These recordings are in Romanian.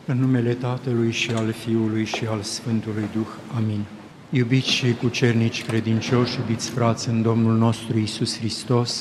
În numele Tatălui și al Fiului și al Sfântului Duh. Amin. Iubiți și cucernici credincioși, iubiți frați în Domnul nostru Iisus Hristos,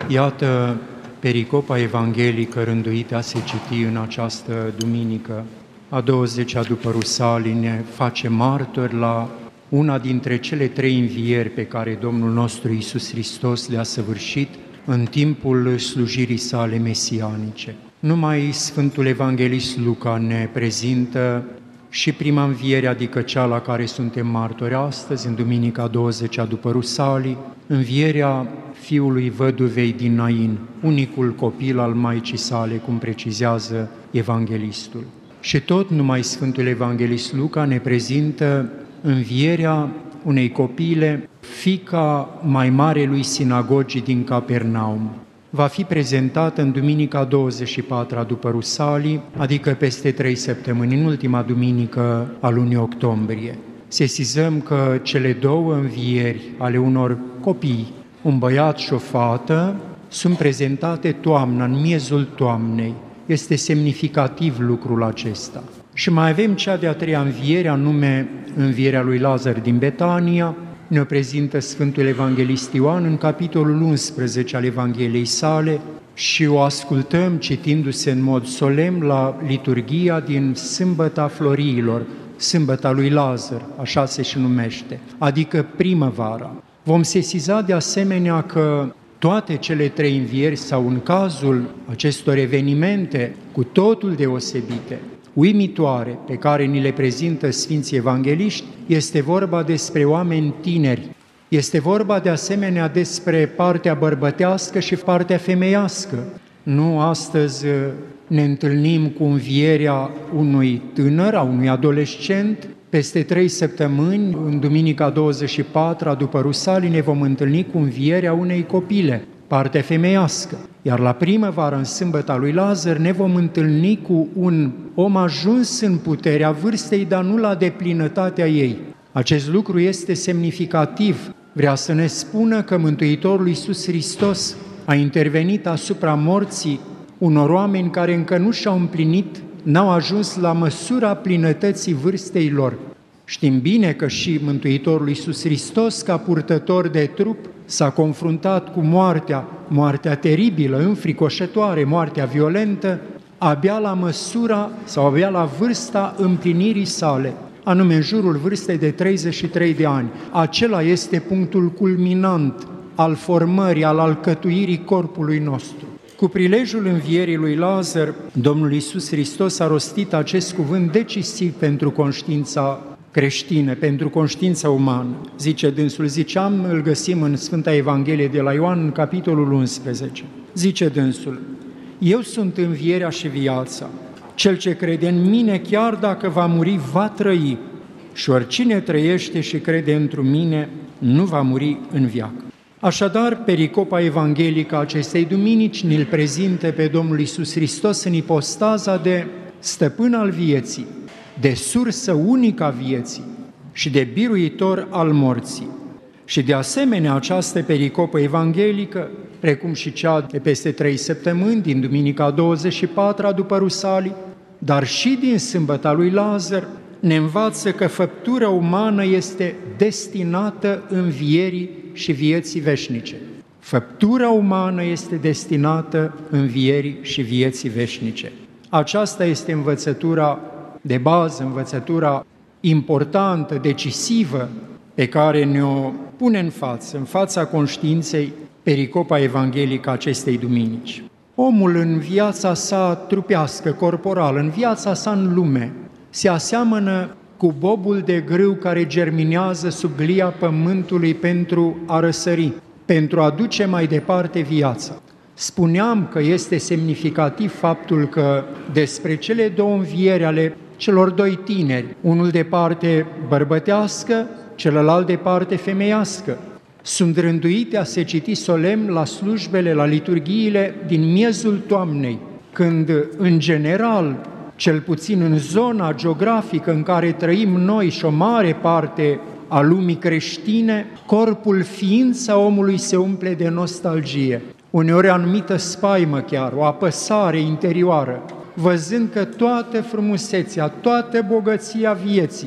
iată pericopa evanghelică rânduită a se citi în această duminică, a 20-a după Rusalii, ne face martori la una dintre cele 3 învieri pe care Domnul nostru Iisus Hristos le-a săvârșit în timpul slujirii sale mesianice. Numai Sfântul Evanghelist Luca ne prezintă și prima înviere, adică cea la care suntem martori astăzi, în duminica 20-a după Rusalii, învierea fiului văduvei din Nain, unicul copil al maicii sale, cum precizează evanghelistul. Și tot numai Sfântul Evanghelist Luca ne prezintă învierea unei copile, fiica mai mare lui sinagogii din Capernaum. Va fi prezentată în duminica 24-a după Rusalii, adică peste 3 săptămâni, în ultima duminică a lunii octombrie. Sesizăm că cele 2 învieri ale unor copii, un băiat și o fată, sunt prezentate toamna, în miezul toamnei. Este semnificativ lucrul acesta. Și mai avem cea de-a 3-a înviere, anume învierea lui Lazar din Betania. Ne-o prezintă Sfântul Evanghelist Ioan în capitolul 11 al Evangheliei sale și o ascultăm citindu-se în mod solemn la liturghia din Sâmbăta Floriilor, Sâmbăta lui Lazar, așa se și numește, adică primăvara. Vom sesiza de asemenea că toate cele 3 învieri, sau în cazul acestor evenimente cu totul deosebite, uimitoare, pe care ni le prezintă Sfinții Evangeliști, este vorba despre oameni tineri. Este vorba de asemenea despre partea bărbătească și partea femeiască. Nu astăzi ne întâlnim cu învierea unui tânăr, a unui adolescent. Peste 3 săptămâni, în duminica 24-a după Rusalii, ne vom întâlni cu învierea unei copile, partea femeiască. Iar la primăvară, în sâmbăta lui Lazar, ne vom întâlni cu un om ajuns în puterea vârstei, dar nu la deplinătatea ei. Acest lucru este semnificativ. Vrea să ne spună că Mântuitorul Iisus Hristos a intervenit asupra morții unor oameni care încă nu și-au împlinit, n-au ajuns la măsura plinătății vârstei lor. Știm bine că și Mântuitorul Iisus Hristos, ca purtător de trup, s-a confruntat cu moartea teribilă, înfricoșătoare, moartea violentă, abia la măsura sau abia la vârsta împlinirii sale, anume în jurul vârstei de 33 de ani. Acela este punctul culminant al formării, al alcătuirii corpului nostru. Cu prilejul învierii lui Lazar, Domnul Iisus Hristos a rostit acest cuvânt decisiv pentru conștiința creștină, pentru conștiința umană. Zice dânsul, îl găsim în Sfânta Evanghelie de la Ioan, în capitolul 11. Zice dânsul, eu sunt învierea și viața. Cel ce crede în mine, chiar dacă va muri, va trăi. Și oricine trăiește și crede într mine, nu va muri în veac. Așadar, pericopa evanghelică a acestei duminici ne-l prezintă pe Domnul Iisus Hristos în ipostaza de stăpân al vieții, de sursă unică a vieții și de biruitor al morții. Și de asemenea această pericopă evanghelică, precum și cea de peste 3 săptămâni, din duminica 24-a după Rusalii, dar și din sâmbăta lui Lazar, ne învață că făptura umană este destinată învierii și vieții veșnice. Făptura umană este destinată învierii și vieții veșnice. Aceasta este învățătura de bază, învățătura importantă, decisivă, pe care ne-o pune în fața conștiinței, pericopa evanghelică acestei duminici. Omul în viața sa trupească, corporală, în viața sa în lume, se aseamănă cu bobul de grâu care germinează sub glia pământului pentru a răsări, pentru a duce mai departe viața. Spuneam că este semnificativ faptul că despre cele 2 învieri ale celor 2 tineri, unul de parte bărbătească, celălalt de parte femeiască, sunt rânduite a se citi solemn la slujbele, la liturghiile din miezul toamnei, când, în general, cel puțin în zona geografică în care trăim noi și o mare parte a lumii creștine, corpul, ființa omului se umple de nostalgie. Uneori anumită spaimă chiar, o apăsare interioară, văzând că toată frumusețea, toată bogăția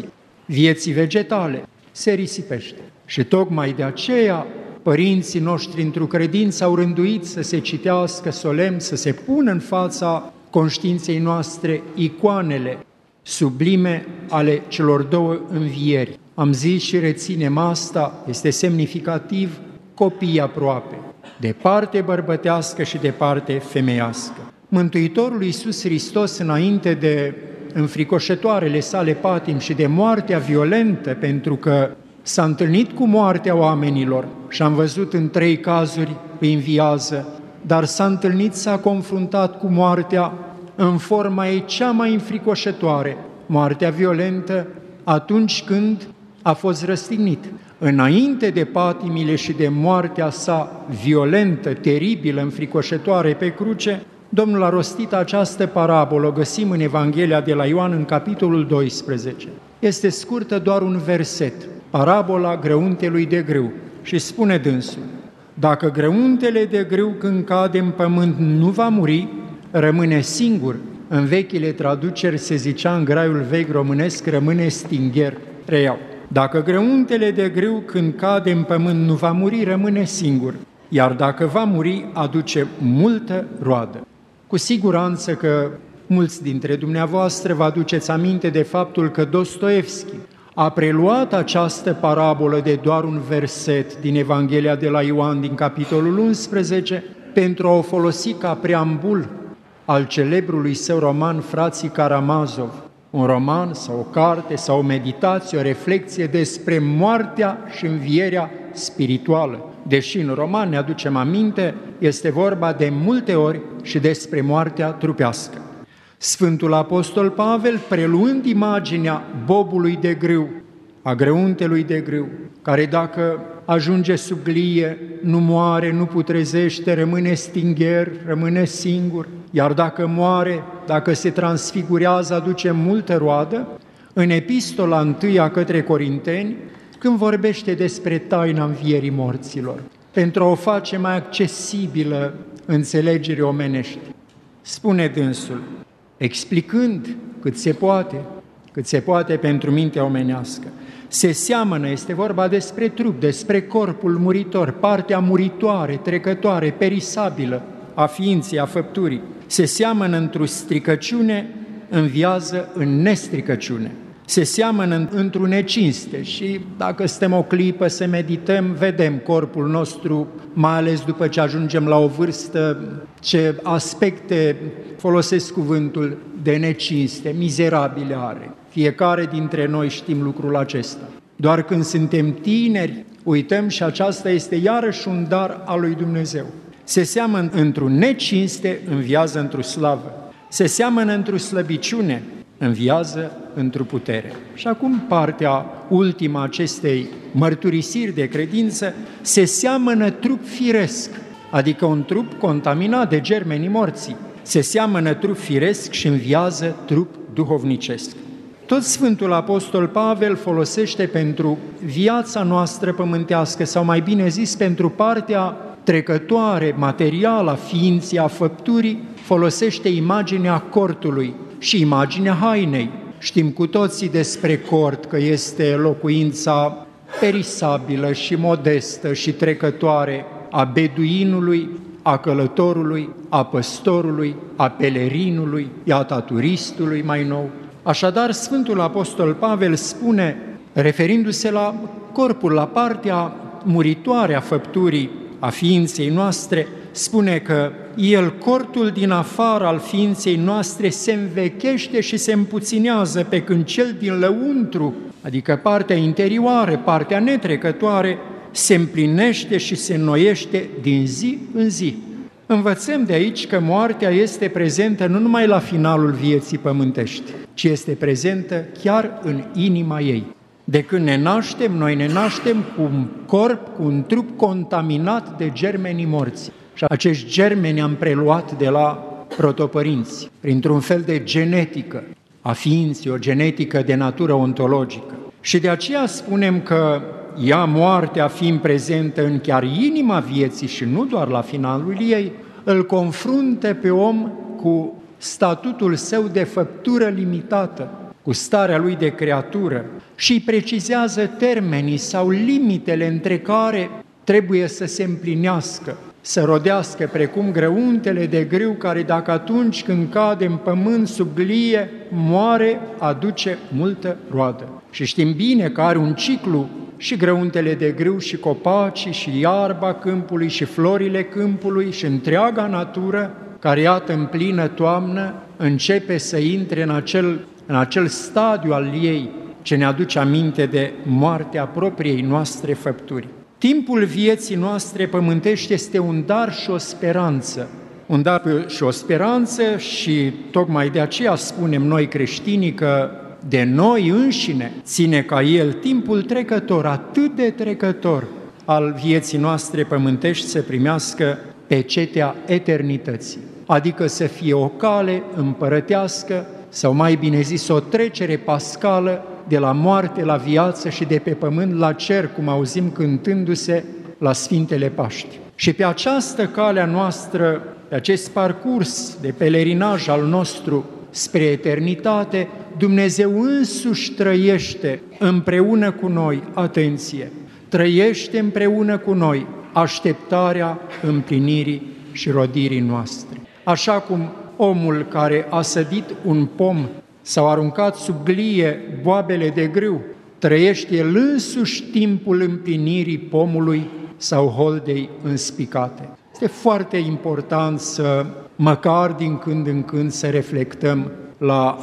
vieții vegetale, se risipește. Și tocmai de aceea părinții noștri într-o credință au rânduit să se citească solemn, să se pună în fața conștiinței noastre icoanele sublime ale celor două învieri. Am zis și reținem asta, este semnificativ, copii aproape, de parte bărbătească și de parte femeiască. Mântuitorul Iisus Hristos, înainte de înfricoșătoarele sale patimi și de moartea violentă, pentru că s-a întâlnit cu moartea oamenilor și am văzut în 3 cazuri îi înviază, dar s-a întâlnit, s-a confruntat cu moartea în forma ei cea mai înfricoșătoare, moartea violentă, atunci când a fost răstignit. Înainte de patimile și de moartea sa violentă, teribilă, înfricoșătoare pe cruce, Domnul a rostit această parabolă, o găsim în Evanghelia de la Ioan, în capitolul 12. Este scurtă, doar un verset, parabola grăuntelui de grâu. Și spune dânsul: dacă grăuntele de grâu când cade în pământ nu va muri, rămâne singur. În vechile traduceri se zicea în graiul vechi românesc, rămâne stingher. Reiau: dacă grăuntele de grâu când cade în pământ nu va muri, rămâne singur, iar dacă va muri, aduce multă roadă. Cu siguranță că mulți dintre dumneavoastră vă aduceți aminte de faptul că Dostoevski a preluat această parabolă de doar un verset din Evanghelia de la Ioan, din capitolul 11, pentru a o folosi ca preambul al celebrului său roman Frații Karamazov, un roman sau o carte sau o meditație, o reflecție despre moartea și învierea spirituală. Deși în roman, ne aducem aminte, este vorba de multe ori și despre moartea trupească. Sfântul Apostol Pavel, preluând imaginea bobului de grâu, a grăuntelui de grâu, care dacă ajunge sub glie, nu moare, nu putrezește, rămâne stingher, rămâne singur, iar dacă moare, dacă se transfigurează, aduce multă roadă, în epistola 1 către Corinteni, când vorbește despre taina învierii morților, pentru a o face mai accesibilă înțelegerii omenești, spune dânsul, explicând cât se poate pentru mintea omenească, se seamănă, este vorba despre trup, despre corpul muritor, partea muritoare, trecătoare, perisabilă a ființei, a făpturii, se seamănă într-o stricăciune, înviază în nestricăciune. Se seamănă într-o necinste și dacă stăm o clipă să medităm, vedem corpul nostru, mai ales după ce ajungem la o vârstă, ce aspecte, folosesc cuvântul, de necinste, mizerabile are. Fiecare dintre noi știm lucrul acesta. Doar când suntem tineri, uităm și aceasta este iarăși un dar al lui Dumnezeu. Se seamănă într-o necinste, înviază într-o slavă. Se seamănă într-o slăbiciune, înviază într-o putere. Și acum partea ultima acestei mărturisiri de credință, se seamănă trup firesc, adică un trup contaminat de germenii morții. Se seamănă trup firesc și înviază trup duhovnicesc. Tot Sfântul Apostol Pavel folosește pentru viața noastră pământească, sau mai bine zis, pentru partea trecătoare, materială a ființei, a făpturii, folosește imaginea cortului și imaginea hainei. Știm cu toții despre cort că este locuința perisabilă și modestă și trecătoare a beduinului, a călătorului, a păstorului, a pelerinului, iată a turistului mai nou. Așadar, Sfântul Apostol Pavel spune, referindu-se la corpul, la partea muritoare a făpturii, a ființei noastre, spune că el, cortul din afară al ființei noastre, se învechește și se împuținează, pe când cel din lăuntru, adică partea interioară, partea netrecătoare, se împlinește și se înnoiește din zi în zi. Învățăm de aici că moartea este prezentă nu numai la finalul vieții pământești, ci este prezentă chiar în inima ei. De când ne naștem, noi ne naștem cu un corp, cu un trup contaminat de germenii morți. Și acești germeni am preluat de la protopărinți, printr-un fel de genetică a ființei, o genetică de natură ontologică. Și de aceea spunem că ea, moartea, fiind prezentă în chiar inima vieții și nu doar la finalul ei, îl confruntă pe om cu statutul său de făptură limitată, cu starea lui de creatură, și îi precizează termenii sau limitele între care trebuie să se împlinească, să rodească, precum grăuntele de grâu care, dacă atunci când cade în pământ sub glie, moare, aduce multă roadă. Și știm bine că are un ciclu și grăuntele de grâu și copacii și iarba câmpului și florile câmpului și întreaga natură, care iată în plină toamnă începe să intre în acel stadiu al ei ce ne aduce aminte de moartea propriei noastre făpturi. Timpul vieții noastre pământești este un dar și o speranță. Un dar și o speranță și tocmai de aceea spunem noi creștinii că de noi înșine ține ca El timpul trecător, atât de trecător, al vieții noastre pământești să primească pecetea eternității, adică să fie o cale împărătească, sau mai bine zis, o trecere pascală de la moarte la viață și de pe pământ la cer, cum auzim cântându-se la Sfintele Paști. Și pe această cale a noastră, pe acest parcurs de pelerinaj al nostru spre eternitate, Dumnezeu însuși trăiește împreună cu noi, atenție, trăiește împreună cu noi așteptarea împlinirii și rodirii noastre. Așa cum omul care a sădit un pom sau aruncat sub glie boabele de grâu, trăiește el însuși timpul împlinirii pomului sau holdei înspicate. Este foarte important să, măcar din când în când, să reflectăm la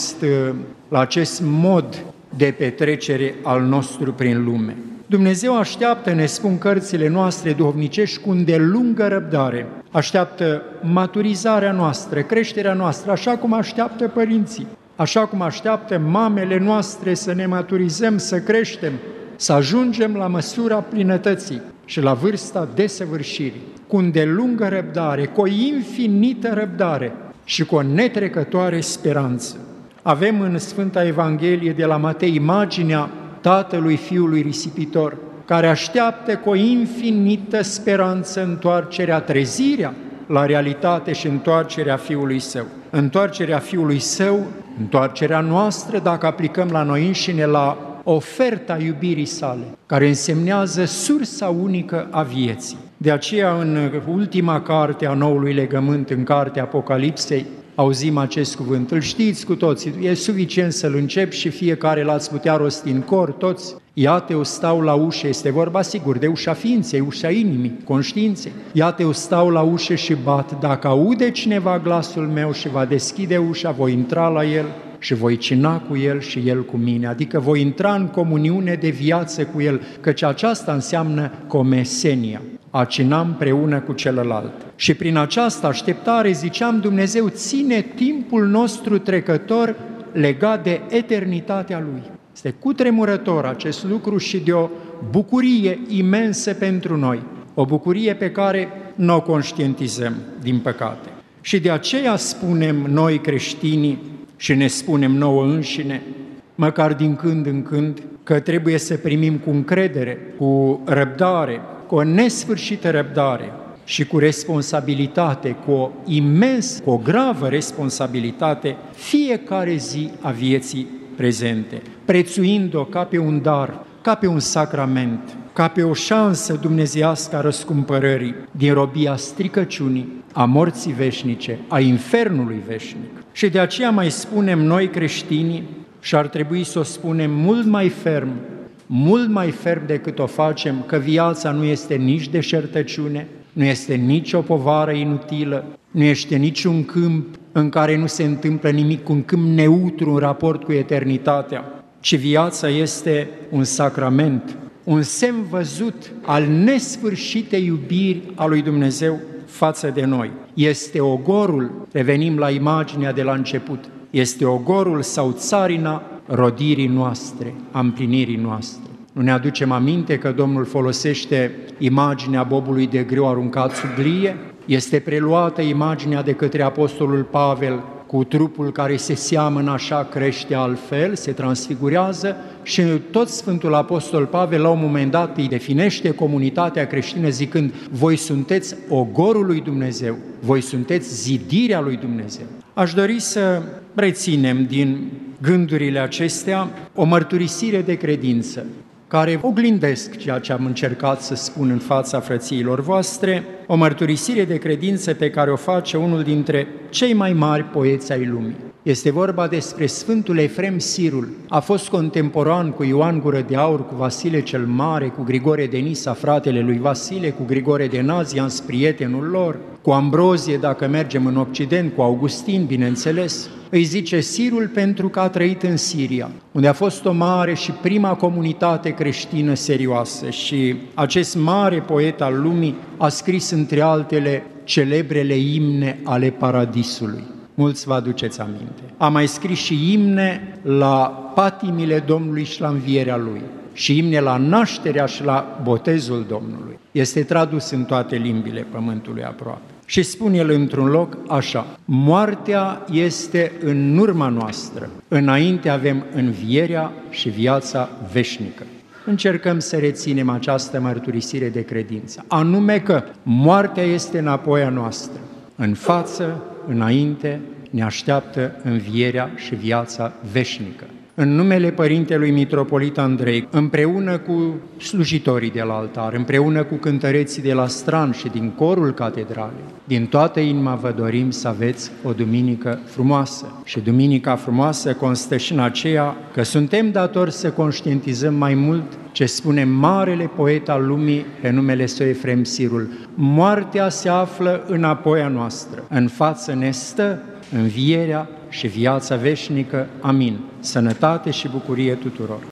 acest mod de petrecere al nostru prin lume. Dumnezeu așteaptă, ne spun cărțile noastre duhovnicești, cu îndelungă răbdare. Așteaptă maturizarea noastră, creșterea noastră, așa cum așteaptă părinții, așa cum așteaptă mamele noastre să ne maturizăm, să creștem, să ajungem la măsura plinătății și la vârsta desăvârșirii, cu îndelungă răbdare, cu o infinită răbdare și cu o netrecătoare speranță. Avem în Sfânta Evanghelie de la Matei imaginea tatălui fiului risipitor, care așteaptă cu o infinită speranță întoarcerea, trezirea la realitate și întoarcerea fiului său. Întoarcerea fiului său, întoarcerea noastră, dacă aplicăm la noi înșine, la oferta iubirii sale, care însemnează sursa unică a vieții. De aceea, în ultima carte a Noului Legământ, în cartea Apocalipsei, auzim acest cuvânt. Îl știți cu toții, e suficient să-l încep și fiecare l-ați putea rosti în cor, toți. Iată, eu stau la ușă, este vorba sigur de ușa ființei, ușa inimii, conștiinței. Iată, eu stau la ușă și bat, dacă aude cineva glasul meu și va deschide ușa, voi intra la el și voi cina cu el și el cu mine, adică voi intra în comuniune de viață cu el, căci aceasta înseamnă comesenia, a cina împreună cu celălalt. Și prin această așteptare, ziceam, Dumnezeu ține timpul nostru trecător legat de eternitatea Lui. Este cutremurător acest lucru și de o bucurie imensă pentru noi, o bucurie pe care nu o conștientizăm, din păcate. Și de aceea spunem noi creștinii și ne spunem nouă înșine, măcar din când în când, că trebuie să primim cu încredere, cu răbdare, cu o nesfârșită răbdare și cu responsabilitate, cu o gravă responsabilitate, fiecare zi a vieții prezente, prețuind-o ca pe un dar, ca pe un sacrament, ca pe o șansă dumnezeiască a răscumpărării din robia stricăciunii, a morții veșnice, a infernului veșnic. Și de aceea mai spunem noi creștinii, și ar trebui să o spunem mult mai ferm decât o facem, că viața nu este nici deșertăciune, nu este nici o povară inutilă, nu este niciun câmp în care nu se întâmplă nimic, un câmp neutru în raport cu eternitatea, ci viața este un sacrament, un semn văzut al nesfârșitei iubiri a lui Dumnezeu față de noi. Este ogorul, revenim la imaginea de la început, este ogorul sau țarina rodirii noastre, a împlinirii noastre. Nu ne aducem aminte că Domnul folosește imaginea bobului de grâu aruncat sub glie? Este preluată imaginea de către Apostolul Pavel cu trupul care se seamănă așa, crește altfel, se transfigurează și tot Sfântul Apostol Pavel la un moment dat îi definește comunitatea creștină zicând: voi sunteți ogorul lui Dumnezeu, voi sunteți zidirea lui Dumnezeu. Aș dori să reținem din gândurile acestea o mărturisire de credință care oglindesc ceea ce am încercat să spun în fața frățiilor voastre, o mărturisire de credință pe care o face unul dintre cei mai mari poeți ai lumii. Este vorba despre Sfântul Efrem Sirul. A fost contemporan cu Ioan Gură de Aur, cu Vasile cel Mare, cu Grigore de Nisa, fratele lui Vasile, cu Grigore de Nazianz, prietenul lor, cu Ambrozie, dacă mergem în Occident, cu Augustin, bineînțeles. Îi zice Sirul pentru că a trăit în Siria, unde a fost o mare și prima comunitate creștină serioasă și acest mare poet al lumii a scris între altele celebrele imne ale paradisului. Mulți vă aduceți aminte. A mai scris și imne la patimile Domnului și la învierea Lui, și imne la nașterea și la botezul Domnului. Este tradus în toate limbile pământului aproape. Și spune el într-un loc așa: moartea este în urma noastră, înainte avem învierea și viața veșnică. Încercăm să reținem această mărturisire de credință, anume că moartea este înapoi a noastră, în față, înainte, ne așteaptă învierea și viața veșnică. În numele Părintelui Mitropolit Andrei, împreună cu slujitorii de la altar, împreună cu cântăreții de la stran și din corul catedralei, din toată inima vă dorim să aveți o duminică frumoasă. Și duminica frumoasă constă și în aceea că suntem datori să conștientizăm mai mult ce spune marele poet al lumii pe numele său Efrem Sirul: moartea se află înapoi a noastră, în față ne stă învierea și viața veșnică. Amin. Sănătate și bucurie tuturor!